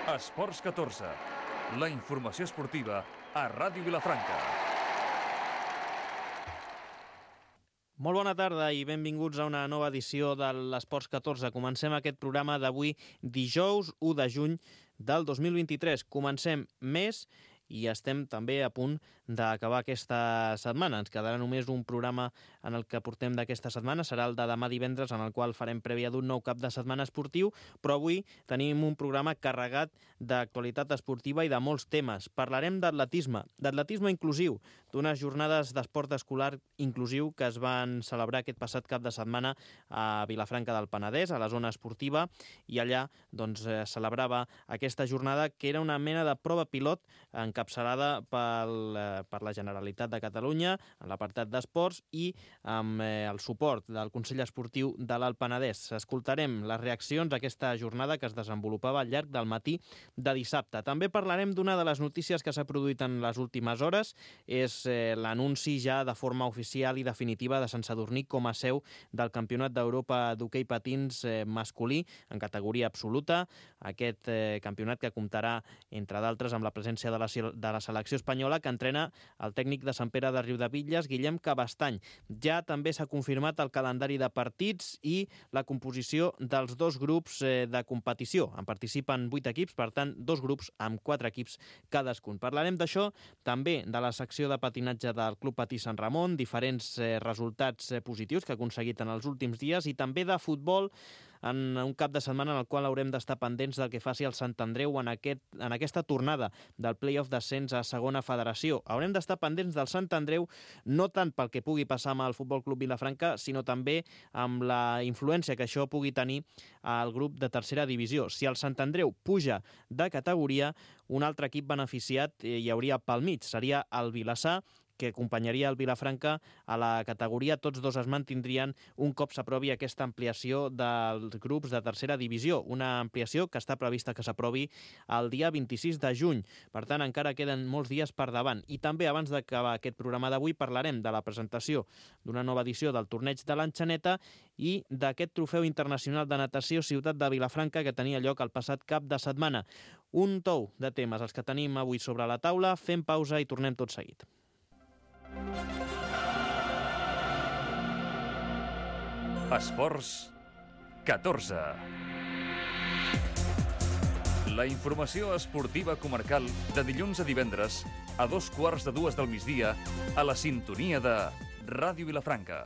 Esports 14, la informació esportiva a Ràdio Vilafranca. Molt bona tarda i benvinguts a una nova edició de l'Esports 14. Comencem aquest programa d'avui dijous 1 de juny del 2023. Comencem mes i estem també a punt d'acabar aquesta setmana. Ens quedarà només un programa en el que portem d'aquesta setmana, serà el de demà divendres, en el qual farem prèvia d'un nou cap de setmana esportiu, però avui tenim un programa carregat d'actualitat esportiva i de molts temes. Parlarem d'atletisme inclusiu, d'unes jornades d'esport escolar inclusiu que es van celebrar aquest passat cap de setmana a Vilafranca del Penedès, a la zona esportiva, i allà celebrava aquesta jornada que era una mena de prova pilot encapçalada per la Generalitat de Catalunya en l'apartat d'esports i amb el suport del Consell Esportiu de l'Alt Penedès. Escoltarem les reaccions a aquesta jornada que es desenvolupava al llarg del matí de dissabte. També parlarem d'una de les notícies que s'ha produït en les últimes hores, és l'anunci ja de forma oficial i definitiva de Sant Sadurní com a seu del Campionat d'Europa d'hoquei patins masculí en categoria absoluta. Aquest campionat que comptarà, entre d'altres, amb la presència de la selecció espanyola que entrena el tècnic de Sant Pere de Riudebitlles, Guillem Cabestany. Ja també s'ha confirmat el calendari de partits i la composició dels dos grups de competició. En participen 8 equips, per tant, 2 grups amb 4 equips cadascun. Parlarem d'això, també de la secció de patinatge del Club Patí Sant Ramon, diferents resultats positius que ha aconseguit en els últims dies, i també de futbol, en un cap de setmana en el qual haurem d'estar pendents del que faci el Sant Andreu en aquesta tornada del play-off d'ascens a segona federació. Haurem d'estar pendents del Sant Andreu, no tant pel que pugui passar amb el Futbol Club Vilafranca, sinó també amb la influència que això pugui tenir al grup de tercera divisió. Si el Sant Andreu puja de categoria, un altre equip beneficiat hi hauria pel mig, seria el Vilassar, que acompanyaria el Vilafranca a la categoria. Tots dos es mantindrien un cop s'aprovi aquesta ampliació dels grups de tercera divisió, una ampliació que està prevista que s'aprovi el dia 26 de juny. Per tant, encara queden molts dies per davant. I també, abans d'acabar aquest programa d'avui, parlarem de la presentació d'una nova edició del torneig de l'Enxaneta i d'aquest trofeu internacional de natació Ciutat de Vilafranca que tenia lloc el passat cap de setmana. Un tou de temes els que tenim avui sobre la taula. Fem pausa i tornem tot seguit. Esports 14. La informació esportiva comarcal de dilluns a divendres a 2:15 del migdia a la sintonia de Ràdio Vilafranca.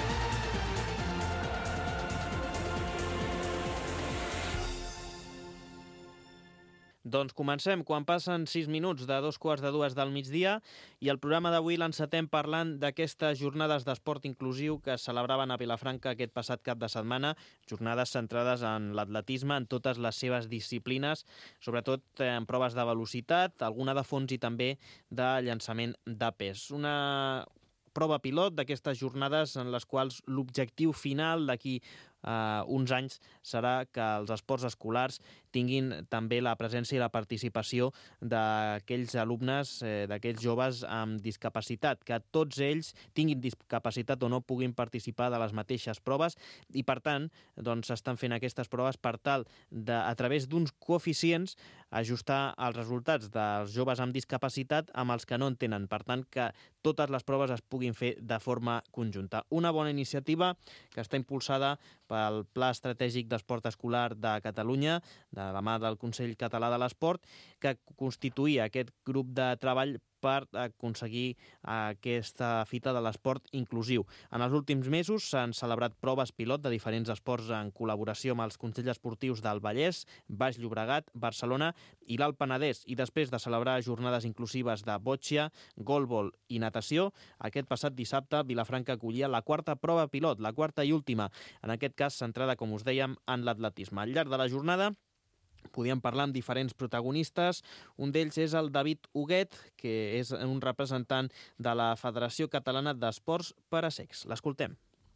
Doncs comencem quan passen 6 minuts de 2:15 del migdia i el programa d'avui l'encetem parlant d'aquestes jornades d'esport inclusiu que es celebraven a Vilafranca aquest passat cap de setmana, jornades centrades en l'atletisme, en totes les seves disciplines, sobretot en proves de velocitat, alguna de fons i també de llançament de pes. Una prova pilot d'aquestes jornades en les quals l'objectiu final d'aquí uns anys serà que els esports escolars tinguin també la presència i la participació d'aquells alumnes, d'aquells joves amb discapacitat, que tots ells tinguin discapacitat o no puguin participar de les mateixes proves i, per tant, s'estan fent aquestes proves per tal de, a través d'uns coeficients, ajustar els resultats dels joves amb discapacitat amb els que no en tenen. Per tant, que totes les proves es puguin fer de forma conjunta. Una bona iniciativa que està impulsada pel Pla Estratègic d'Esport Escolar de Catalunya, de la mà del Consell Català de l'Esport, que constituïa aquest grup de treball per aconseguir aquesta fita de l'esport inclusiu. En els últims mesos s'han celebrat proves pilot de diferents esports en col·laboració amb els Consells Esportius del Vallès, Baix Llobregat, Barcelona i l'Alt Penedès, i després de celebrar jornades inclusives de boccia, golbol i natació, aquest passat dissabte Vilafranca acollia la quarta prova pilot, la quarta i última, en aquest cas centrada, com us dèiem, en l'atletisme. Al llarg de la jornada podíem parlar amb diferents protagonistes. Un d'ells és el David Huguet, que és un representant de la Federació Catalana d'Esports per a Cecs. L'escoltem.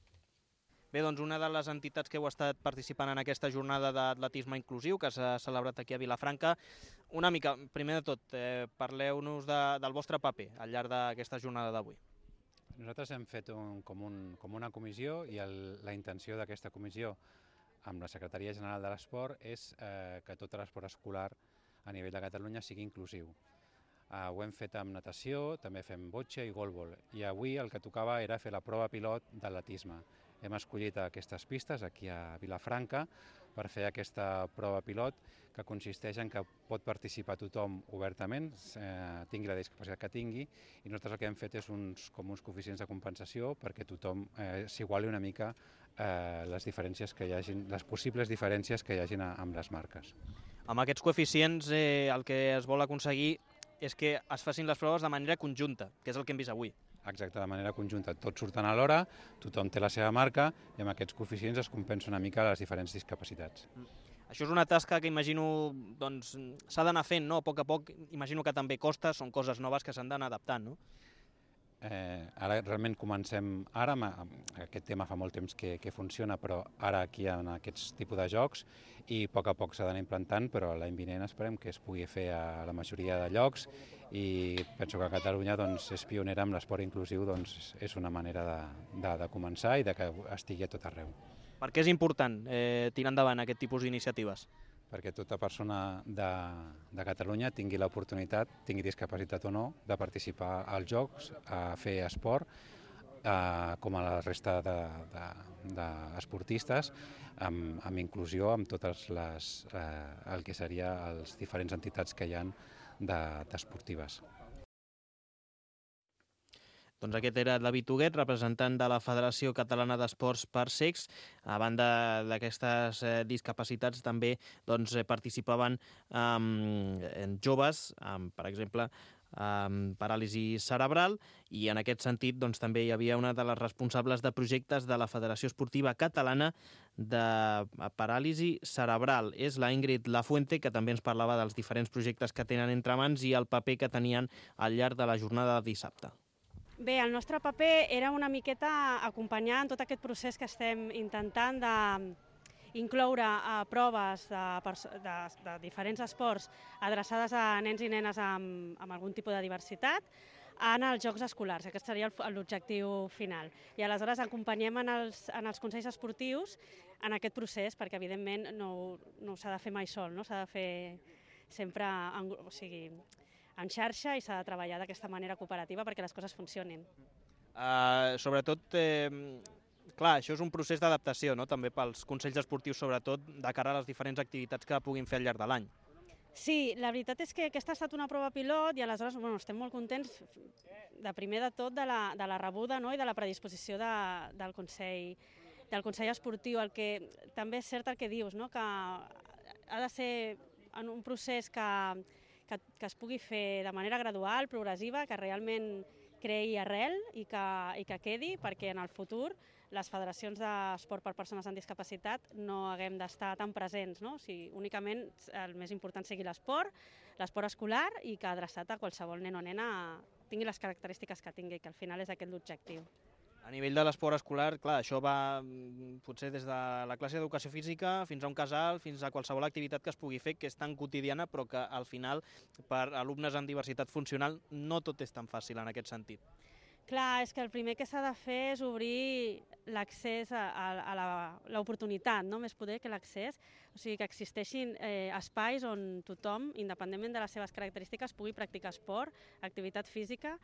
Bé, doncs una de les entitats que heu estat participant en aquesta jornada d'atletisme inclusiu que s'ha celebrat aquí a Vilafranca, una mica, primer de tot, parleu-nos del vostre paper al llarg d'aquesta jornada d'avui. Nosaltres hem fet com una comissió i la intenció d'aquesta comissió amb la Secretaria General de l'Esport és que tot l'esport escolar a nivell de Catalunya sigui inclusiu. Ho hem fet amb natació, també fem botxa i golbol, i avui el que tocava era fer la prova pilot d'atletisme. Hem escollit aquestes pistes aquí a Vilafranca per fer aquesta prova pilot que consisteix en que pot participar tothom obertament, tingui la discapacitat que tingui, i nosaltres el que hem fet és uns coeficients de compensació perquè tothom s'iguali una mica les diferències que hi hagin, les possibles diferències que hi hagin amb les marques. Amb aquests coeficients el que es vol aconseguir és que es facin les proves de manera conjunta, que és el que hem vist avui. Exacte, de manera conjunta. Tots surten alhora, tothom té la seva marca i amb aquests coeficients es compensa una mica les diferents discapacitats. Això és una tasca que imagino s'ha d'anar fent, no? A poc, imagino que també costa, són coses noves que s'han d'anar adaptant, no? Ara realment comencem, ara aquest tema fa molt temps que funciona, però ara aquí en aquests tipus de jocs i a poc s'ha d'anar implantant, però l'any vinent esperem que es pugui fer a la majoria de llocs i penso que Catalunya és pionera amb l'esport inclusiu, és una manera de començar i de que estigui a tot arreu. Per què és important tirar endavant aquest tipus d'iniciatives? Perquè tota persona de Catalunya tingui l'oportunitat, tingui discapacitat o no, de participar als jocs, a fer esport, com a la resta d'esportistes, amb inclusió, amb totes el que serien les diferents entitats que hi ha d'esportives. Doncs aquest era David Huguet, representant de la Federació Catalana d'Esports per Cecs. A banda d'aquestes discapacitats també participaven joves, per exemple, amb paràlisi cerebral, i en aquest sentit també hi havia una de les responsables de projectes de la Federació Esportiva Catalana de Paràlisi Cerebral. És la Ingrid Lafuente, que també ens parlava dels diferents projectes que tenen entre mans i el paper que tenien al llarg de la jornada de dissabte. Bé, el nostre paper era una miqueta acompanyar en tot aquest procés que estem intentant d'incloure proves de diferents esports adreçades a nens i nenes amb algun tipus de diversitat en els jocs escolars. Aquest seria l'objectiu final. I aleshores acompanyem en els consells esportius en aquest procés, perquè evidentment no s'ha de fer mai sol, no? S'ha de fer sempre en xarxa i s'ha de treballar d'aquesta manera cooperativa perquè les coses funcionin. Sobretot, clar, això és un procés d'adaptació, no? També pels consells esportius, sobretot, de cara a les diferents activitats que puguin fer al llarg de l'any. Sí, la veritat és que aquesta ha estat una prova pilot i aleshores estem molt contents, de primer de tot, de la rebuda i de la predisposició del Consell Esportiu. El que també és cert el que dius, que ha de ser en un procés que es pugui fer de manera gradual, progressiva, que realment creï arrel i que quedi, perquè en el futur les federacions d'esport per persones amb discapacitat no haguem d'estar tan presents, no? O sigui, únicament el més important sigui l'esport escolar i que adreçat a qualsevol nen o nena tingui les característiques que tingui, que al final és aquest l'objectiu. A nivell de l'esport escolar, clar, això va potser des de la classe d'educació física fins a un casal, fins a qualsevol activitat que es pugui fer, que és tan quotidiana, però que al final, per alumnes amb diversitat funcional, no tot és tan fàcil en aquest sentit. Clar, és que el primer que s'ha de fer és obrir l'accés a l'oportunitat, no? Més poder que l'accés, o sigui que existeixin espais on tothom, independentment de les seves característiques, pugui practicar esport, activitat física,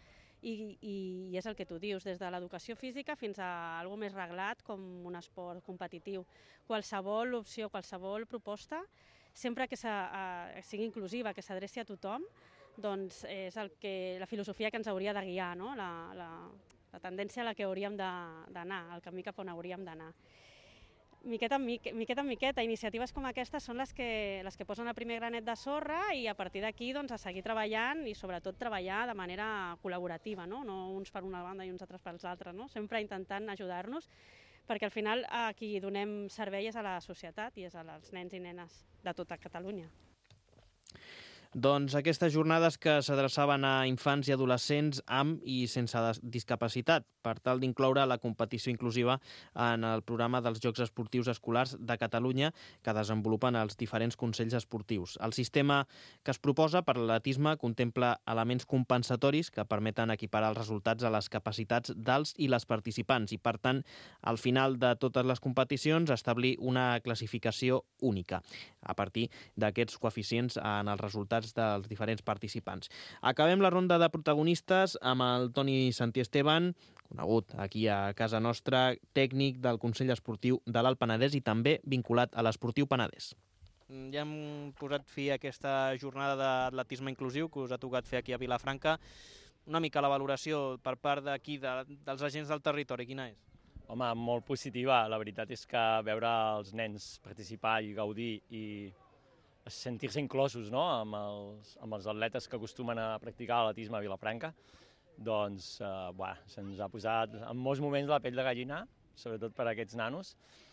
i és el que tu dius, des de l'educació física fins a alguna més reglat com un esport competitiu. Qualsevol opció, qualsevol proposta, sempre que sigui inclusiva, que s'adreci a tothom, doncs és la filosofia que ens hauria de guiar, no? La tendència a la que hauríem d'anar, el camí cap on hauríem d'anar. Miqueta en miqueta, iniciatives com aquestes són les que posen el primer granet de sorra i a partir d'aquí a seguir treballant i sobretot treballar de manera col·laborativa, no uns per una banda i uns altres pels altres, sempre intentant ajudar-nos, perquè al final a qui donem servei és a la societat i és als nens i nenes de tota Catalunya. Doncs aquestes jornades que s'adreçaven a infants i adolescents amb i sense discapacitat, per tal d'incloure la competició inclusiva en el programa dels Jocs Esportius Escolars de Catalunya que desenvolupen els diferents consells esportius. El sistema que es proposa per l'atletisme contempla elements compensatoris que permeten equiparar els resultats a les capacitats dels i les participants i, per tant, al final de totes les competicions establir una classificació única a partir d'aquests coeficients en els resultats dels diferents participants. Acabem la ronda de protagonistes amb el Toni Santiesteban, conegut aquí a casa nostra, tècnic del Consell Esportiu de l'Alt Penedès i també vinculat a l'Esportiu Penedès. Ja hem posat fi a aquesta jornada d'atletisme inclusiu que us ha tocat fer aquí a Vilafranca. Una mica la valoració per part d'aquí, dels agents del territori, quina és? Home, molt positiva. La veritat és que veure els nens participar i gaudir i sentir-se inclosos, no?, amb els atletes que acostumen a practicar l'atletisme a Vilafranca, doncs se'ns ha posat en molts moments la pell de gallina, sobretot per a aquests nanos,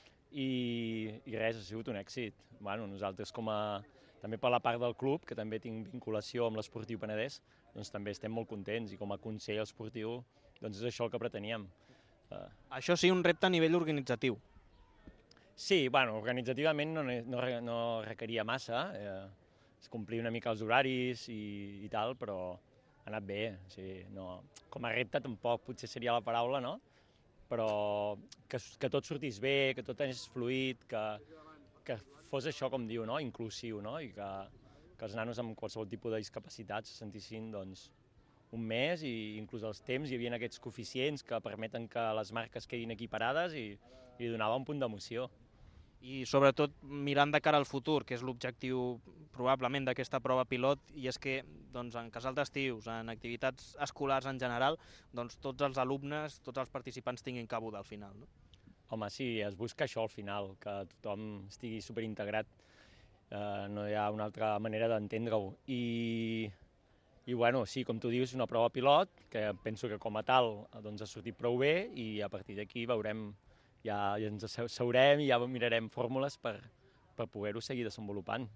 i res, ha sigut un èxit. Nosaltres també per la part del club, que també tinc vinculació amb l'Esportiu Penedès, doncs també estem molt contents i com a consell esportiu doncs és això el que preteníem. Això sí, un repte a nivell organitzatiu. Sí, organitzativament no requeria massa, es complir una mica els horaris i tal, però ha anat bé. Sí, no. Com a repte tampoc potser seria la paraula, no? Però que tot sortís bé, que tot anés fluid, que fos això, com diu, no?, inclusiu, no?, i que els nanos amb qualsevol tipus de discapacitat se sentissin doncs, un mes i inclús els temps hi havia aquests coeficients que permeten que les marques quedin equiparades i donava un punt d'emoció. I sobretot mirant de cara al futur, que és l'objectiu probablement d'aquesta prova pilot, i és que doncs, en casals d'estius, en activitats escolars en general, doncs, tots els alumnes, tots els participants tinguin cabuda al final, no? Home, sí, es busca això al final, que tothom estigui superintegrat, no hi ha una altra manera d'entendre-ho. I sí, com tu dius, una prova pilot, que penso que com a tal doncs, ha sortit prou bé i a partir d'aquí veurem, ja ens asseurem i ja mirarem fórmules per poder-ho seguir desenvolupant.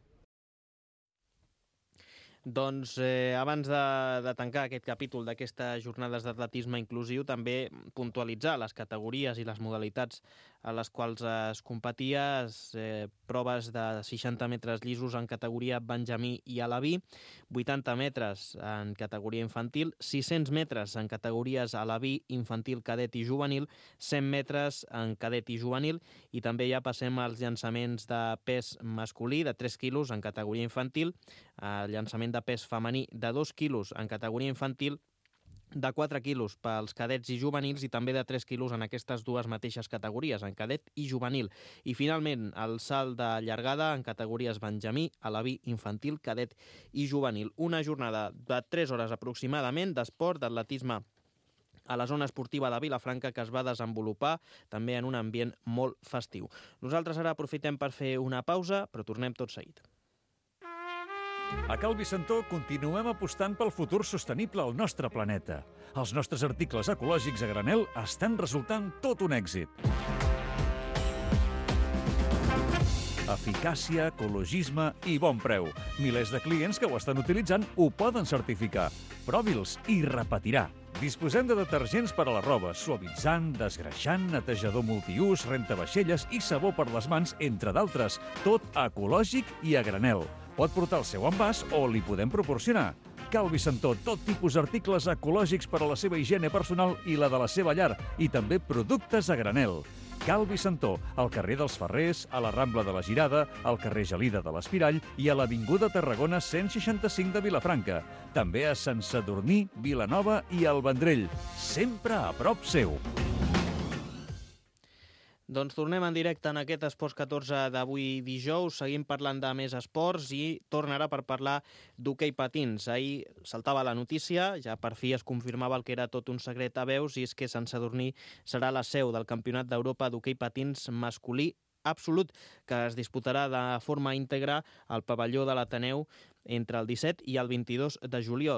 Doncs abans de tancar aquest capítol d'aquestes jornades d'atletisme inclusiu, també puntualitzar les categories i les modalitats a les quals es competia, proves de 60 metres llisos en categoria benjamí i alaví, 80 metres en categoria infantil, 600 metres en categories alaví, infantil, cadet i juvenil, 100 metres en cadet i juvenil, i també ja passem als llançaments de pes masculí de 3 quilos en categoria infantil, llançament de pes femení de 2 quilos en categoria infantil, de 4 quilos pels cadets i juvenils i també de 3 quilos en aquestes dues mateixes categories, en cadet i juvenil. I finalment el salt de llargada en categories benjamí, alaví, infantil, cadet i juvenil. Una jornada de 3 hores aproximadament d'esport, d'atletisme a la zona esportiva de Vilafranca que es va desenvolupar també en un ambient molt festiu. Nosaltres ara aprofitem per fer una pausa, però tornem tot seguit. A Cal Vicentó continuem apostant pel futur sostenible al nostre planeta. Els nostres articles ecològics a granel estan resultant tot un èxit. Eficàcia, ecologisme i bon preu. Milers de clients que ho estan utilitzant ho poden certificar. Provi'ls i repetirà. Disposem de detergents per a la roba, suavitzant, desgreixant, netejador multiús, rentavaixelles i sabó per les mans, entre d'altres. Tot ecològic i a granel. Pot portar el seu envàs o li podem proporcionar. Cal Vicentó, tot tipus d'articles ecològics per a la seva higiene personal i la de la seva llar, i també productes a granel. Cal Vicentó, al carrer dels Ferrers, a la Rambla de la Girada, al carrer Gelida de l'Espirall i a l'Avinguda Tarragona 165 de Vilafranca. També a Sant Sadurní, Vilanova i el Vendrell. Sempre a prop seu. Doncs tornem en directe en aquest Esports 14 d'avui dijous. Seguim parlant de més esports i tornarà per parlar d'hoquei patins. Ahir saltava la notícia, ja per fi es confirmava el que era tot un secret a veus, i és que Sant Sadurní serà la seu del Campionat d'Europa d'hoquei patins masculí absolut, que es disputarà de forma íntegra al pavelló de l'Ateneu entre el 17 i el 22 de juliol.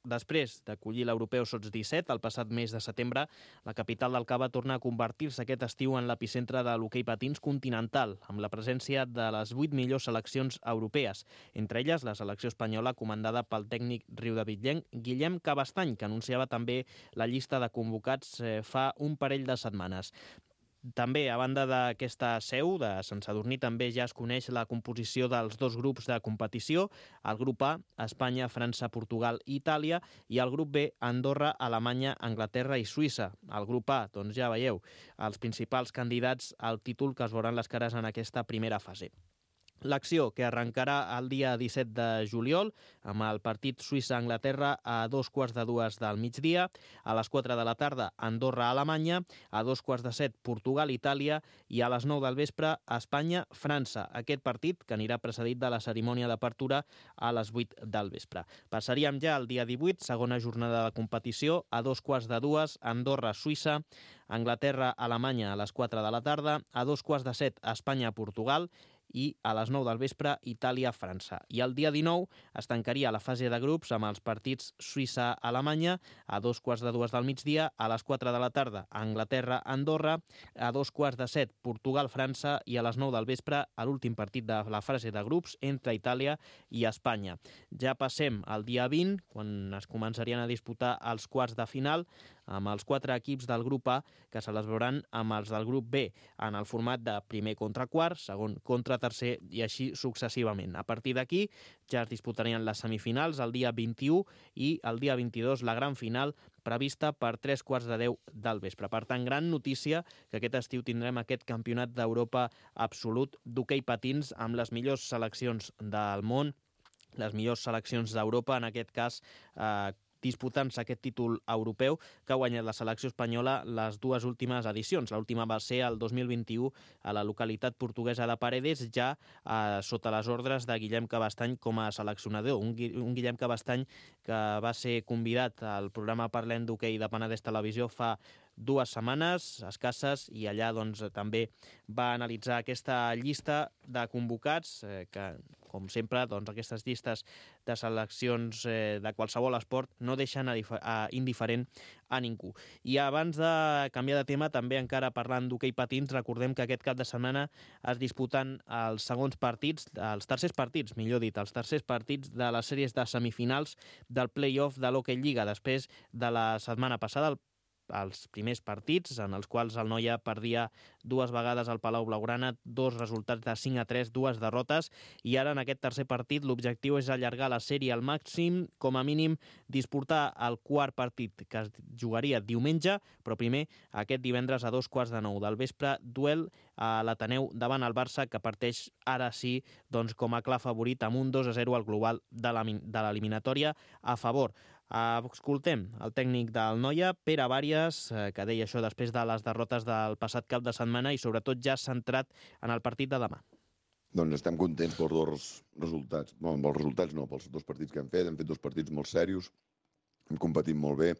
Després d'acollir l'Europeu Sots 17 el passat mes de setembre, la capital del Cava torna a convertir-se aquest estiu en l'epicentre de l'hoquei patins continental, amb la presència de les 8 millors seleccions europees, entre elles la selecció espanyola comandada pel tècnic riudebitllenc Guillem Cabastany, que anunciava també la llista de convocats fa un parell de setmanes. També, a banda d'aquesta seu de Sant Sadurní, també ja es coneix la composició dels dos grups de competició, el grup A, Espanya, França, Portugal i Itàlia, i el grup B, Andorra, Alemanya, Anglaterra i Suïssa. El grup A, doncs ja veieu, els principals candidats al títol que es veuran les cares en aquesta primera fase. L'acció, que arrencarà el dia 17 de juliol, amb el partit Suïssa-Anglaterra a 2:15 del migdia, a les 4 de la tarda Andorra-Alemanya, a 2:15 Portugal-Itàlia i a les 9 del vespre Espanya-França. Aquest partit, que anirà precedit de la cerimònia d'apertura a les 8 del vespre. Passaríem ja al dia 18, segona jornada de competició, a 2:15 Andorra-Suïssa, Anglaterra-Alemanya a les 4 de la tarda, a 2:15 Espanya-Portugal i a les 9 del vespre Itàlia-França. I el dia 19 es tancaria la fase de grups amb els partits Suïssa-Alemanya a 2:15 del migdia, a les 4 de la tarda Anglaterra-Andorra, a 2:15 Portugal-França i a les 9 del vespre a l'últim partit de la fase de grups entre Itàlia i Espanya. Ja passem al dia 20, quan es començarien a disputar els quarts de final, amb els 4 equips del grup A que se les veuran amb els del grup B en el format de primer contra quart, segon contra tercer i així successivament. A partir d'aquí ja es disputarien les semifinals el dia 21 i el dia 22 la gran final prevista per 3:15 del vespre. Per tant, gran notícia que aquest estiu tindrem aquest campionat d'Europa absolut d'hoquei patins amb les millors seleccions del món, les millors seleccions d'Europa, en aquest cas disputant-se aquest títol europeu que ha guanyat la selecció espanyola les dues últimes edicions. L'última va ser el 2021 a la localitat portuguesa de Paredes, ja sota les ordres de Guillem Cabastany com a seleccionador. Un Guillem Cabastany que va ser convidat al programa Parlem d'Hoquei de Penedès Televisió fa 2 setmanes escasses i allà doncs, també va analitzar aquesta llista de convocats que, com sempre, doncs, aquestes llistes de seleccions de qualsevol esport no deixen indiferent a ningú. I abans de canviar de tema, també encara parlant d'hoquei patins, recordem que aquest cap de setmana es disputen els segons partits, els tercers partits, millor dit, els tercers partits de les sèries de semifinals del play-off de l'Hockey Lliga, després de la setmana passada, els primers partits, en els quals el Noia perdia 2 vegades al Palau Blaugrana, 2 resultats de 5-3, 2 derrotes, i ara en aquest tercer partit l'objectiu és allargar la sèrie al màxim, com a mínim disputar el quart partit, que es jugaria diumenge, però primer aquest divendres a 2:15 del vespre, duel a l'Ateneu davant el Barça, que parteix ara sí doncs, com a clar favorit amb un 2-0 al global de l'eliminatòria a favor. Escoltem el tècnic del Noia, Pere Bàries, que deia això després de les derrotes del passat cap de setmana i sobretot ja centrat en el partit de demà. Doncs estem contents pels 2 resultats. Bueno, pels resultats no, pels 2 partits que hem fet. Hem fet 2 partits molt serios, hem competit molt bé,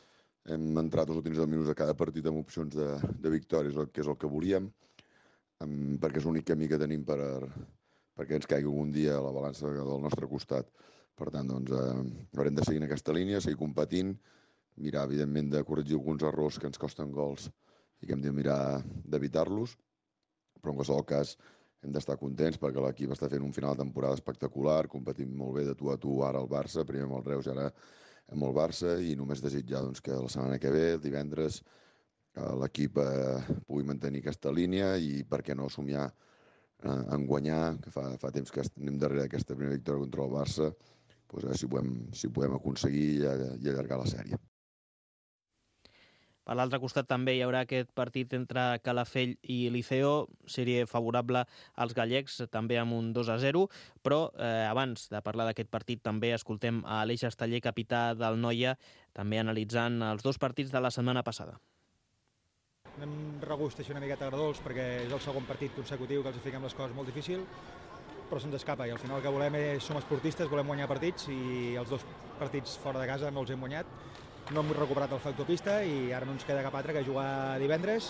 hem entrat els últims 10 minuts a cada partit amb opcions de victòries, que és el que volíem, perquè és l'únic camí que tenim perquè ens caigui un dia a la balança del nostre costat. Per tant, doncs, haurem de seguir en aquesta línia, seguir competint, mirar, evidentment, de corregir alguns errors que ens costen gols i que hem de mirar d'evitar-los, però en qualsevol cas hem d'estar contents perquè l'equip està fent un final de temporada espectacular, competint molt bé de tu a tu ara al Barça, primer amb el Reus i ara amb el Barça, i només desitjar doncs, que la setmana que ve, el divendres, l'equip pugui mantenir aquesta línia i, per què no, somiar en guanyar, que fa temps que anem darrere d'aquesta primera victòria contra el Barça, doncs a veure si ho podem aconseguir i allargar la sèrie. Per l'altre costat també hi haurà aquest partit entre Calafell i Liceo, sèrie favorable als gallecs, també amb un 2-0, però abans de parlar d'aquest partit també escoltem a Aleix Esteller, capità del Noia, també analitzant els 2 partits de la setmana passada. Anem regust així una miqueta agradolç perquè és el segon partit consecutiu que els fiquem les coses molt difícil, però se'ns escapa i al final el que volem som esportistes, volem guanyar partits i els 2 partits fora de casa no els hem guanyat. No hem recuperat el factor pista i ara no ens queda cap altre que jugar divendres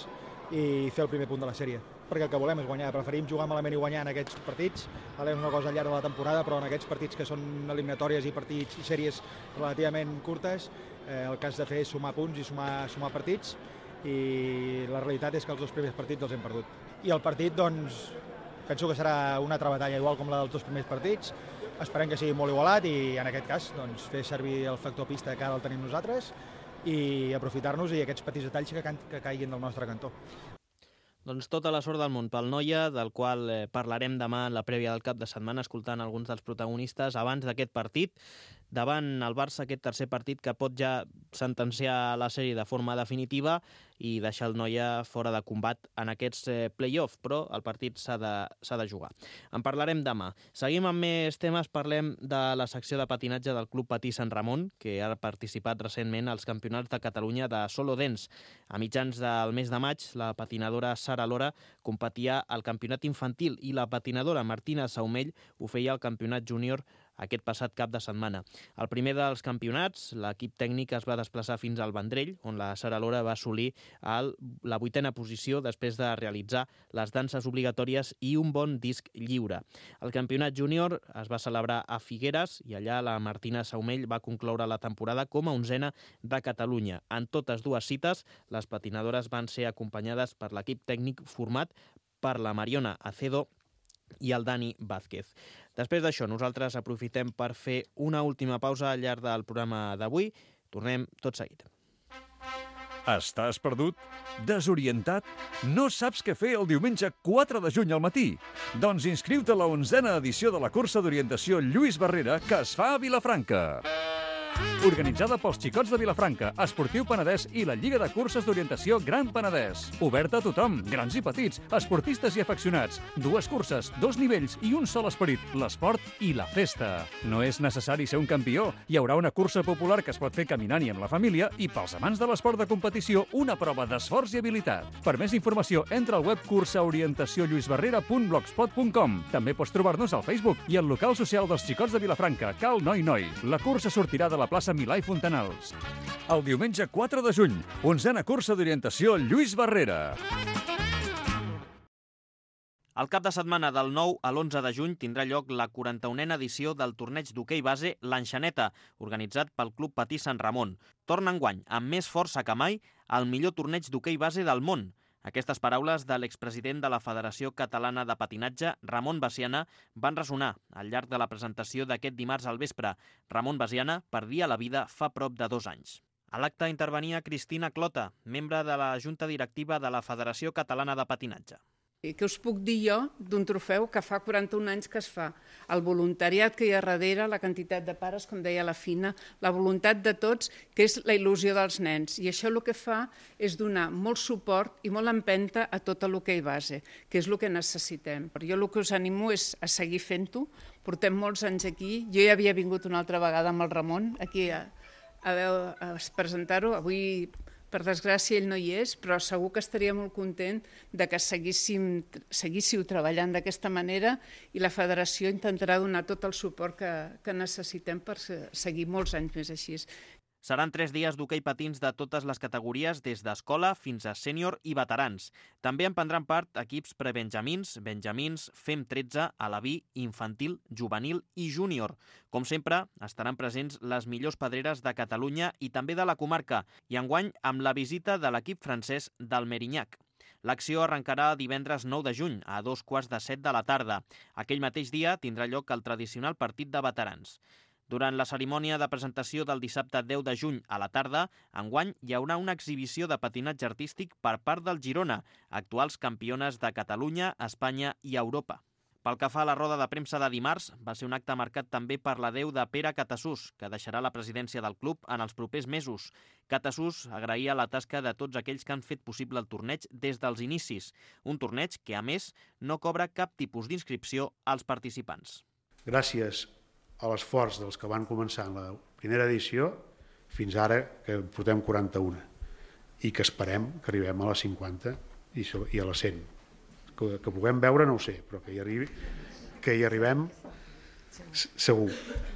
i fer el primer punt de la sèrie, perquè el que volem és guanyar. Preferim jugar malament i guanyar en aquests partits, és una cosa al llarg de la temporada, però en aquests partits que són eliminatòries i partits i sèries relativament curtes, el que has de fer és sumar punts i sumar partits, i la realitat és que els 2 primers partits els hem perdut. I el partit, doncs, penso que serà una altra batalla igual com la dels 2 primers partits. Esperem que sigui molt igualat i, en aquest cas, doncs, fer servir el factor pista que ara el tenim nosaltres i aprofitar-nos i aquests petits detalls que caiguin del nostre cantó. Doncs tota la sort del món pel Noia, del qual parlarem demà en la prèvia del cap de setmana, escoltant alguns dels protagonistes abans d'aquest partit, davant el Barça, aquest tercer partit que pot ja sentenciar la sèrie de forma definitiva i deixar el Noia fora de combat en aquests play-off, però el partit s'ha de jugar. En parlarem demà. Seguim amb més temes, parlem de la secció de patinatge del Club Patí Sant Ramon, que ha participat recentment als Campionats de Catalunya de Solo Dance. A mitjans del mes de maig, la patinadora Sara Lora competia al campionat infantil i la patinadora Martina Saumell ho feia al campionat júnior aquest passat cap de setmana. Al primer dels campionats, l'equip tècnic es va desplaçar fins al Vendrell, on la Sara Lora va assolir la 8a posició després de realitzar les danses obligatòries i un bon disc lliure. El campionat júnior es va celebrar a Figueres i allà la Martina Saumell va concloure la temporada com a 11a de Catalunya. En totes 2 cites, les patinadores van ser acompanyades per l'equip tècnic format per la Mariona Acedo i el Dani Vázquez. Després d'això, nosaltres aprofitem per fer una última pausa al llarg del programa d'avui. Tornem tot seguit. Estàs perdut? Desorientat? No saps què fer el diumenge 4 de juny al matí? Doncs inscriu-te a la 11a edició de la cursa d'orientació Lluís Barrera que es fa a Vilafranca. Organitzada pels Xicots de Vilafranca, Esportiu Penedès i la Lliga de Curses d'Orientació Gran Penedès. Oberta a tothom, grans i petits, esportistes i afeccionats. 2 curses, 2 nivells i un sol esperit, l'esport i la festa. No és necessari ser un campió. Hi haurà una cursa popular que es pot fer caminant i amb la família i pels amants de l'esport de competició una prova d'esforç i habilitat. Per més informació, entra al web cursaorientacioLluisBarrera.blogspot.com. També pots trobar-nos al Facebook i al local social dels Xicots de Vilafranca, Cal Noi Noi. La cursa sortirà de la plaça Milà i Fontanals. El diumenge 4 de juny, 11a cursa d'orientació Lluís Barrera. El cap de setmana del 9 a l'11 de juny tindrà lloc la 41a edició del torneig d'hoquei base L'Enxaneta, organitzat pel Club Patí Sant Ramon. Torna enguany, amb més força que mai, el millor torneig d'hoquei base del món. Aquestes paraules de l'expresident de la Federació Catalana de Patinatge, Ramon Basiana, van ressonar al llarg de la presentació d'aquest dimarts al vespre. Ramon Basiana perdia la vida fa prop de 2 anys. A l'acte intervenia Cristina Clota, membre de la Junta Directiva de la Federació Catalana de Patinatge. Què us puc dir jo d'un trofeu que fa 41 anys que es fa? El voluntariat que hi ha darrere, la quantitat de pares, com deia la Fina, la voluntat de tots, que és la il·lusió dels nens. I això el que fa és donar molt suport i molt empenta a tot l'hoquei base, que és el que necessitem. Jo el que us animo és a seguir fent-ho. Portem molts anys aquí. Jo ja havia vingut una altra vegada amb el Ramon aquí a presentar-ho. Avui, per desgràcia, ell no hi és, però segur que estaria molt content de que seguíssiu treballant d'aquesta manera i la federació intentarà donar tot el suport que necessitem per seguir molts anys més així. Seran 3 dies d'hoquei patins de totes les categories, des d'escola fins a sènior i veterans. També en prendran part equips prebenjamins, benjamins, FEM13, alaví, infantil, juvenil i júnior. Com sempre, estaran presents les millors pedreres de Catalunya i també de la comarca, i enguany amb la visita de l'equip francès del Mérignac. L'acció arrencarà divendres 9 de juny, a 2:15 de la tarda. Aquell mateix dia tindrà lloc el tradicional partit de veterans. Durant la cerimònia de presentació del dissabte 10 de juny a la tarda, enguany hi haurà una exhibició de patinatge artístic per part del Girona, actuals campiones de Catalunya, Espanya i Europa. Pel que fa a la roda de premsa de dimarts, va ser un acte marcat també per l'adeu de Pere Catasús, que deixarà la presidència del club en els propers mesos. Catasús agraïa la tasca de tots aquells que han fet possible el torneig des dels inicis. Un torneig que, a més, no cobra cap tipus d'inscripció als participants. Gràcies a l'esforç dels que van començar en la primera edició fins ara que portem 41 i que esperem que arribem a les 50 i a les 100. Que puguem veure no ho sé, però que hi arribem segur.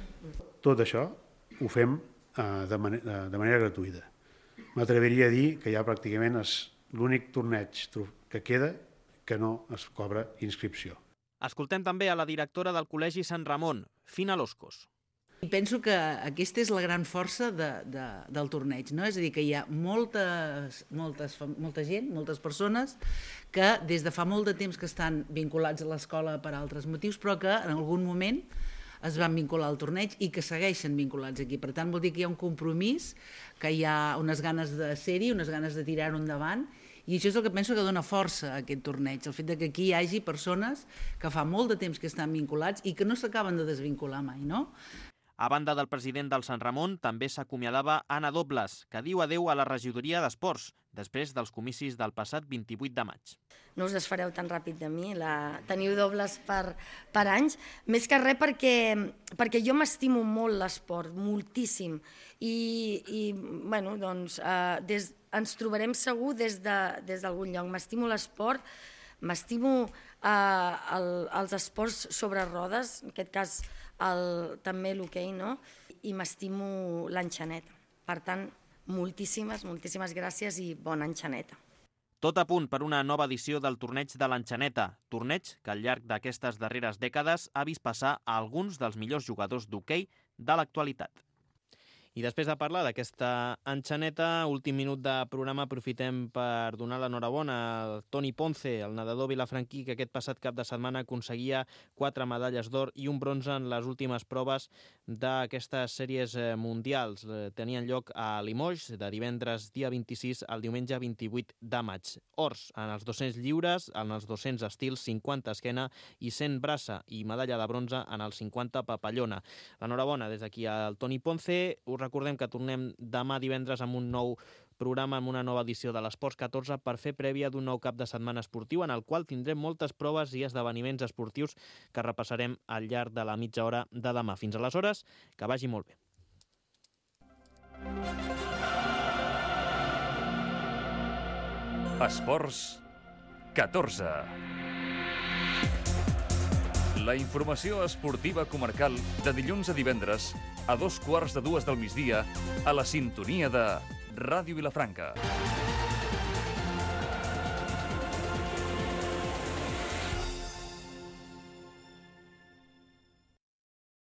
Tot això ho fem de manera gratuïta. M'atreviria a dir que ja pràcticament es l'únic torneig que queda que no es cobra inscripció. Escoltem també a la directora del Col·legi Sant Ramon, Fina Loscos. I penso que aquesta és la gran força del torneig, no? És a dir, que hi ha molta gent, moltes persones que des de fa molt de temps que estan vinculats a l'escola per altres motius, però que en algun moment es van vincular al torneig i que segueixen vinculats aquí. Per tant, vol dir que hi ha un compromís, que hi ha unes ganes de ser-hi, unes ganes de tirar-ho endavant, i això és el que penso que dona força a aquest torneig, el fet que aquí hi hagi persones que fa molt de temps que estan vinculats i que no s'acaben de desvincular mai, no? A banda del president del Sant Ramon, també s'acomiadava Anna Dobles, que diu adeu a la regidoria d'Esports, després dels comicis del passat 28 de maig. No us desfareu tan ràpid de mi, teniu dobles per anys, més que res perquè jo m'estimo molt l'esport, moltíssim, i bueno, doncs, ens trobarem segur des d'algun lloc. M'estimo l'esport, m'estimo els esports sobre rodes, en aquest cas també l'hoquei, no? I m'estimo l'enxaneta. Per tant, moltíssimes gràcies i bona enxaneta. Tot a punt per una nova edició del torneig de l'enxaneta, torneig que al llarg d'aquestes darreres dècades ha vist passar a alguns dels millors jugadors d'hoquei de l'actualitat. I després de parlar d'aquesta enxaneta, últim minut de programa, aprofitem per donar l'enhorabona al Toni Ponce, el nedador vilafranquí, que aquest passat cap de setmana aconseguia 4 medalles d'or i un bronze en les últimes proves d'aquestes sèries mundials. Tenien lloc a Limoges, de divendres dia 26 al diumenge 28 de maig. Ors en els 200 lliures, en els 200 estils, 50 esquena i 100 braça, i medalla de bronze en els 50 papallona. L'enhorabona des d'aquí al Toni Ponce. Us recordem que tornem demà divendres amb un nou programa, amb una nova edició de l'Esports 14 per fer prèvia d'un nou cap de setmana esportiu en el qual tindrem moltes proves i esdeveniments esportius que repassarem al llarg de la mitja hora de demà. Fins aleshores, que vagi molt bé. Esports 14. La informació esportiva comarcal de dilluns a divendres a 2:15 del migdia a la sintonia de Ràdio Vilafranca.